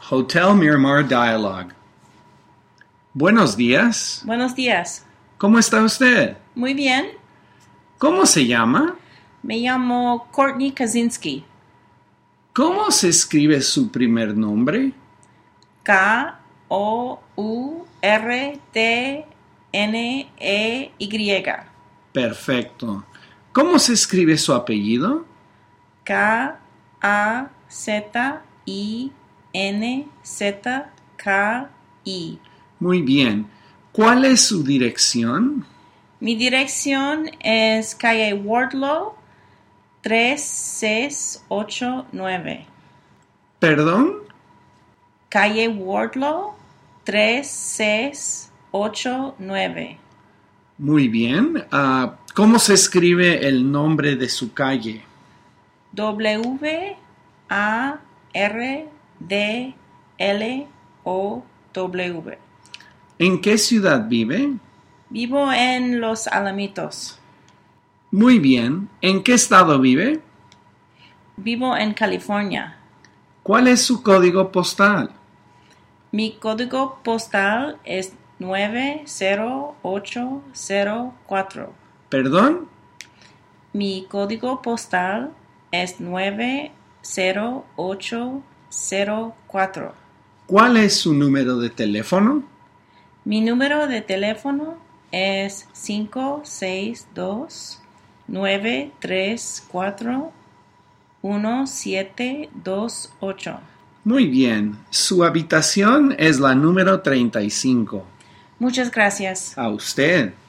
Hotel Miramar Dialogue. Buenos días. Buenos días. ¿Cómo está usted? Muy bien. ¿Cómo se llama? Me llamo Courtney Kaczynski. ¿Cómo se escribe su primer nombre? Kourtney. Perfecto. ¿Cómo se escribe su apellido? Kazinski. Muy bien. ¿Cuál es su dirección? Mi dirección es calle Wardlow 3689. ¿Perdón? Calle Wardlow 3689. Muy bien. ¿Cómo se escribe el nombre de su calle? Wardlow. ¿En qué ciudad vive? Vivo en Los Alamitos. Muy bien. ¿En qué estado vive? Vivo en California. ¿Cuál es su código postal? Mi código postal es 90804. ¿Perdón? Mi código postal es 90804. ¿Cuál es su número de teléfono? Mi número de teléfono es 562-934-1728. Muy bien. Su habitación es la número 35. Muchas gracias. A usted.